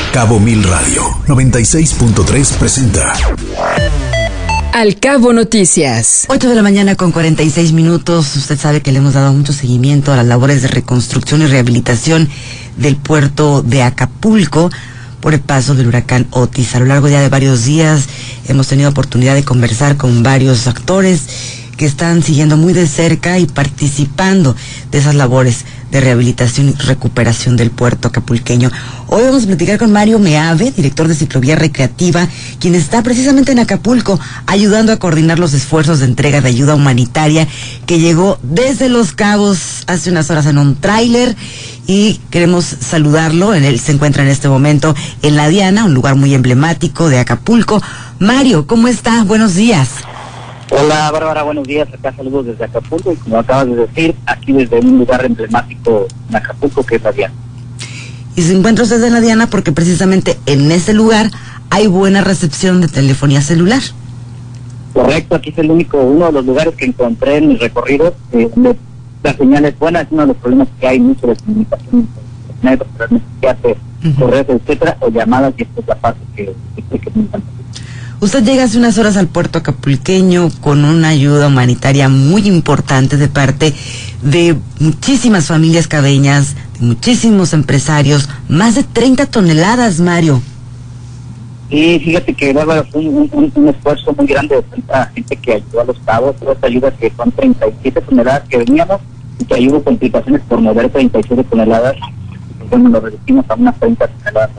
Cabo Mil Radio 96.3 presenta Al Cabo Noticias. 8 de la mañana con 46 minutos. Usted sabe que le hemos dado mucho seguimiento a las labores de reconstrucción y rehabilitación del puerto de Acapulco por el paso del huracán Otis. A lo largo ya de varios días hemos tenido oportunidad de conversar con varios actores que están siguiendo muy de cerca y participando de esas labores de rehabilitación y recuperación del puerto acapulqueño. Hoy vamos a platicar con Mario Meave, director de Ciclovía Recreativa, quien está precisamente en Acapulco ayudando a coordinar los esfuerzos de entrega de ayuda humanitaria que llegó desde Los Cabos hace unas horas en un tráiler, y queremos saludarlo. Él se encuentra en este momento en La Diana, un lugar muy emblemático de Acapulco. Mario, ¿cómo está? Buenos días. Hola Bárbara, buenos días, acá saludos desde Acapulco y como acabas de decir, aquí desde un lugar emblemático en Acapulco que es La Diana. Y se encuentra usted en La Diana porque precisamente en ese lugar hay buena recepción de telefonía celular. Correcto, aquí es uno de los lugares que encontré en mi recorrido, la señal es buena, es uno de los problemas que hay mucho de comunicación, que hace correos, etcétera, o llamadas, y esta es la parte que me encanta. Usted llega hace unas horas al puerto acapulqueño con una ayuda humanitaria muy importante de parte de muchísimas familias cabeñas, de muchísimos empresarios, más de 30 toneladas, Mario. Y fíjate que fue un esfuerzo muy grande de tanta gente que ayudó a Los Cabos, toda esta ayuda que son 37 toneladas que veníamos, y que ahí hubo complicaciones por mover 37 toneladas, y bueno, lo reducimos a unas 30 toneladas.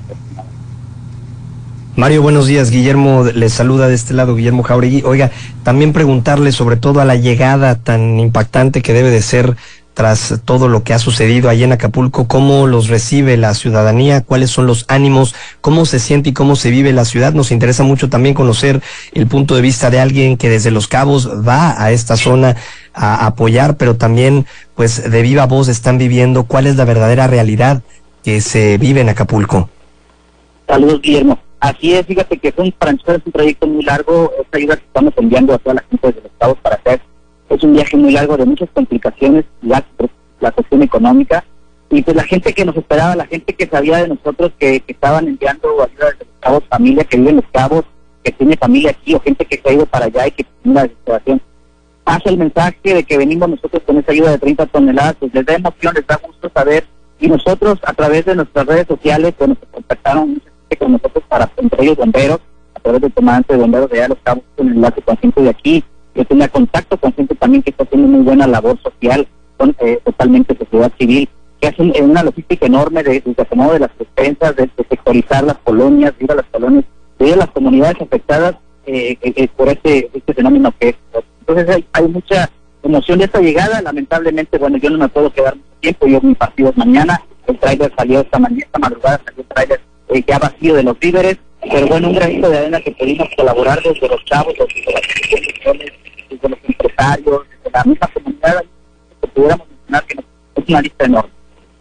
Mario, buenos días. Guillermo les saluda de este lado, Guillermo Jauregui. Oiga, también preguntarle sobre todo a la llegada tan impactante que debe de ser tras todo lo que ha sucedido allí en Acapulco, ¿cómo los recibe la ciudadanía? ¿Cuáles son los ánimos? ¿Cómo se siente y cómo se vive la ciudad? Nos interesa mucho también conocer el punto de vista de alguien que desde Los Cabos va a esta zona a apoyar, pero también pues de viva voz están viviendo cuál es la verdadera realidad que se vive en Acapulco. Saludos, Guillermo. Así es, fíjate que para nosotros es un proyecto muy largo. Esta ayuda que estamos enviando a toda la gente de Los Cabos para hacer es un viaje muy largo de muchas complicaciones, la cuestión económica, y pues la gente que nos esperaba, la gente que sabía de nosotros que estaban enviando ayuda desde Los Cabos, familia que vive en Los Cabos, que tiene familia aquí, o gente que se ha ido para allá y que tiene una desesperación, pasa el mensaje de que venimos nosotros con esa ayuda de 30 toneladas, pues les da emoción, les da gusto saber, y nosotros a través de nuestras redes sociales, pues nos contactaron mucha gente con nosotros, entre ellos bomberos, a través del comandante de bomberos de allá de Los Cabos, con el enlace con gente de aquí. Yo tenía contacto con gente también que está haciendo muy buena labor social, con totalmente sociedad civil, que hacen una logística enorme de acomodo de las despensas, de sectorizar las colonias, ir a las colonias, de ir a las comunidades afectadas por este fenómeno que es. Entonces hay mucha emoción de esta llegada. Lamentablemente, bueno, yo no me puedo quedar mucho tiempo, mi partido es mañana, el tráiler salió esta madrugada salió el tráiler ya vacío de los víveres, pero bueno, un granito de arena que pudimos colaborar desde los chavos, desde las instituciones, desde los empresarios, desde la misma comunidad, que pudiéramos mencionar que es una lista enorme.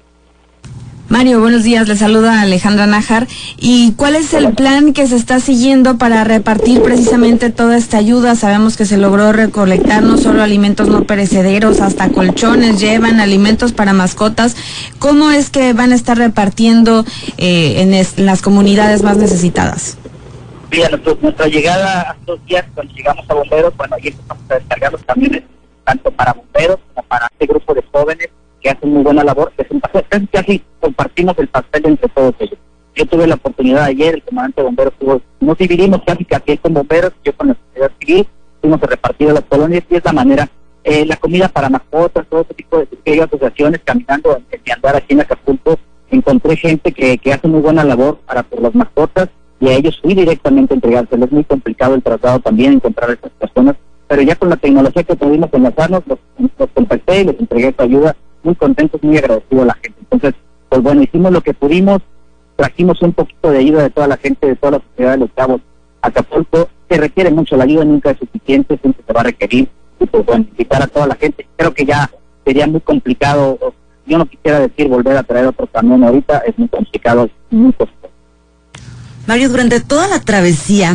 Mario, buenos días, le saluda Alejandra Nájar. ¿Y cuál es el plan que se está siguiendo para repartir precisamente toda esta ayuda? Sabemos que se logró recolectar no solo alimentos no perecederos, hasta colchones, llevan alimentos para mascotas. ¿Cómo es que van a estar repartiendo en las comunidades más necesitadas? Mira, nuestra llegada a estos días, cuando llegamos a bomberos, bueno, ahí empezamos a descargar los camiones, tanto para bomberos como para este grupo de jóvenes que hacen muy buena labor, que casi compartimos el pastel entre todos ellos. Yo tuve la oportunidad ayer, el comandante de bomberos nos dividimos casi con bomberos, yo con la sociedad civil, fuimos a repartir a las colonias, y es la manera, la comida para mascotas, todo ese tipo de asociaciones, caminando, de andar aquí en Acapulco, encontré gente que hace muy buena labor por las mascotas, y a ellos fui directamente a entregárselos. Es muy complicado el traslado también, encontrar a estas personas, pero ya con la tecnología que pudimos enlazarnos, los contacté y les entregué esta ayuda, muy contentos, muy agradecidos a la gente. Entonces, pues bueno, hicimos lo que pudimos, trajimos un poquito de ayuda de toda la gente, de toda la sociedad de Los Cabos. Acapulco se requiere mucho, la ayuda nunca es suficiente, siempre se va a requerir, y pues bueno, invitar a toda la gente. Creo que ya sería muy complicado, yo no quisiera decir volver a traer otro camión ahorita, es muy complicado, es muy costoso. Mario, durante toda la travesía,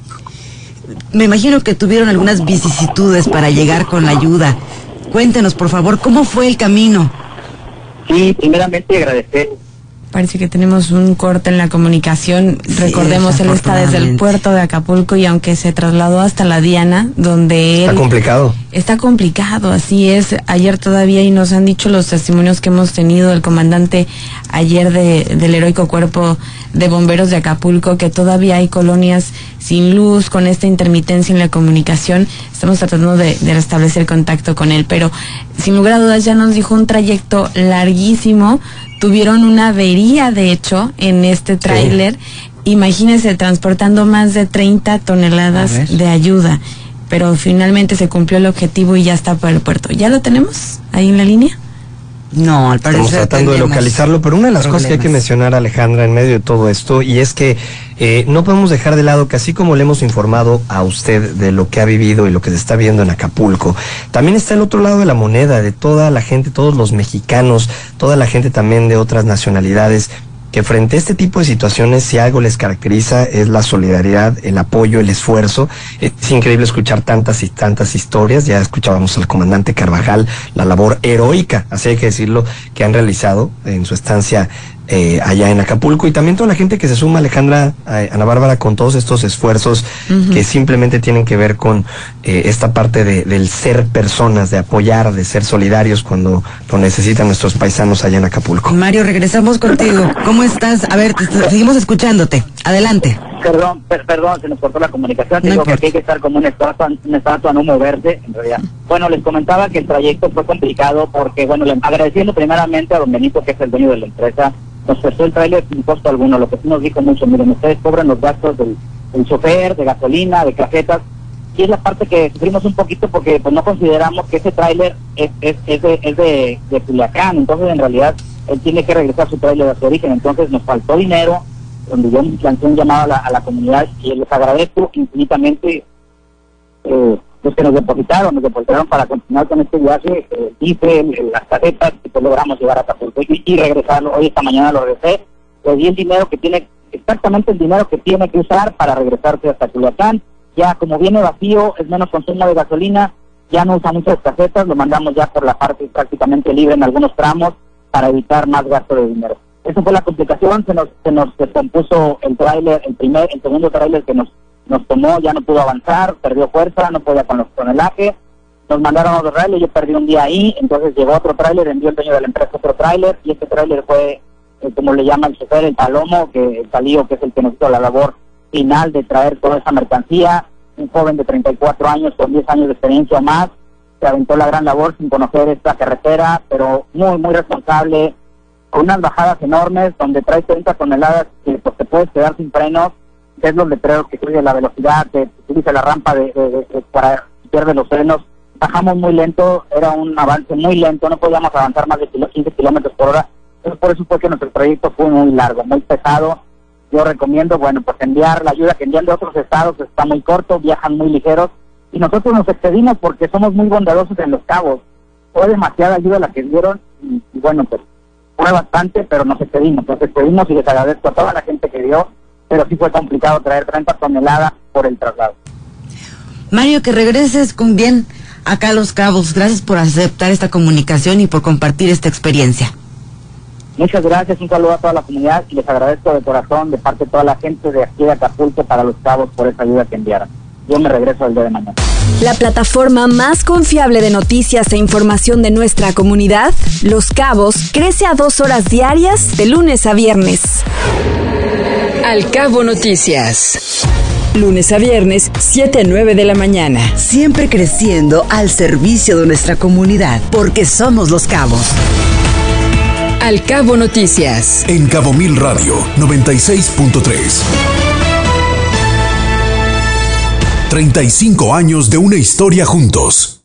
me imagino que tuvieron algunas vicisitudes para llegar con la ayuda. Cuéntenos, por favor, ¿cómo fue el camino? Sí, primeramente agradecer Parece que tenemos un corte en la comunicación. Sí, recordemos, él está desde el desafortunadamente. puerto de Acapulco y aunque se trasladó hasta la Diana, donde Está él... complicado. Está complicado, así es. Ayer todavía, y nos han dicho los testimonios que hemos tenido, el comandante ayer del heroico cuerpo de bomberos de Acapulco, que todavía hay colonias sin luz, con esta intermitencia en la comunicación. Estamos tratando de restablecer contacto con él, pero sin lugar a dudas ya nos dijo un trayecto larguísimo. Tuvieron una avería, de hecho, en este tráiler. Imagínense, transportando más de 30 toneladas de ayuda. Pero finalmente se cumplió el objetivo y ya está por el puerto. ¿Ya lo tenemos ahí en la línea? No, al parecer Estamos tratando de tenemos localizarlo, pero una de las cosas que hay que problemas. mencionar, Alejandra, en medio de todo esto, y es que no podemos dejar de lado que así como le hemos informado a usted de lo que ha vivido y lo que se está viendo en Acapulco, también está el otro lado de la moneda, de toda la gente, todos los mexicanos, toda la gente también de otras nacionalidades, que frente a este tipo de situaciones, si algo les caracteriza, es la solidaridad, el apoyo, el esfuerzo. Es increíble escuchar tantas y tantas historias. Ya escuchábamos al comandante Carvajal, la labor heroica, así hay que decirlo, que han realizado en su estancia allá en Acapulco, y también toda la gente que se suma, Alejandra, Ana Bárbara, con todos estos esfuerzos que simplemente tienen que ver con esta parte del ser personas, de apoyar, de ser solidarios cuando lo necesitan nuestros paisanos allá en Acapulco. Mario, regresamos contigo. ¿Cómo estás? A ver, seguimos escuchándote. Adelante. Perdón, se nos cortó la comunicación. No Digo que importa. hay que estar como una estatua, no moverse, en realidad. Bueno, les comentaba que el trayecto fue complicado porque, bueno, agradeciendo primeramente a don Benito, que es el dueño de la empresa, nos prestó el tráiler sin costo alguno. Lo que sí nos dijo mucho: miren, ustedes cobran los gastos del chofer, de gasolina, de casetas, y es la parte que sufrimos un poquito porque pues no consideramos que ese tráiler es de Culiacán. Entonces, en realidad, él tiene que regresar su tráiler a su origen. Entonces, nos faltó dinero, donde yo lancé un llamado a la comunidad, y les agradezco infinitamente los que nos depositaron para continuar con este viaje, las casetas, y pues logramos llegar a Acapulco y regresarlo. Hoy esta mañana lo regresé, le di el dinero que tiene, exactamente el dinero que tiene que usar para regresarse hasta Culiacán. Ya como viene vacío, es menos consumo de gasolina, ya no usa muchas casetas, lo mandamos ya por la parte prácticamente libre en algunos tramos para evitar más gasto de dinero. Esa fue la complicación. Se nos descompuso el tráiler, el segundo tráiler que nos tomó, ya no pudo avanzar, perdió fuerza, no podía con los tonelajes. Nos mandaron otro tráiler, yo perdí un día ahí, entonces llegó otro tráiler, envió el dueño de la empresa otro tráiler, y este tráiler fue, como le llama el chofer, el palomo, el palío, que es el que nos hizo la labor final de traer toda esa mercancía. Un joven de 34 años con 10 años de experiencia o más, se aventó la gran labor sin conocer esta carretera, pero muy, muy responsable, con unas bajadas enormes, donde trae 30 toneladas que pues te puedes quedar sin frenos. Es los letreros que cuide la velocidad, que utiliza la rampa para pierde los frenos. Bajamos muy lento, era un avance muy lento, no podíamos avanzar más de 15 kilómetros por hora. Entonces, por eso fue que nuestro trayecto fue muy largo, muy pesado. Yo recomiendo, bueno, pues enviar la ayuda que envían de otros estados, está muy corto, viajan muy ligeros, y nosotros nos excedimos porque somos muy bondadosos en Los Cabos. Fue demasiada ayuda la que dieron, y bueno, pues fue bastante, pero nos excedimos y les agradezco a toda la gente que dio, pero sí fue complicado traer 30 toneladas por el traslado. Mario, que regreses con bien acá a Los Cabos. Gracias por aceptar esta comunicación y por compartir esta experiencia. Muchas gracias, un saludo a toda la comunidad, y les agradezco de corazón de parte de toda la gente de aquí de Acapulco para Los Cabos por esa ayuda que enviaron. Yo me regreso el día de mañana. La plataforma más confiable de noticias e información de nuestra comunidad, Los Cabos, crece a 2 horas diarias de lunes a viernes. Al Cabo Noticias. Lunes a viernes, 7 a 9 de la mañana. Siempre creciendo al servicio de nuestra comunidad, porque somos Los Cabos. Al Cabo Noticias. En Cabo Mil Radio 96.3. 35 años de una historia juntos.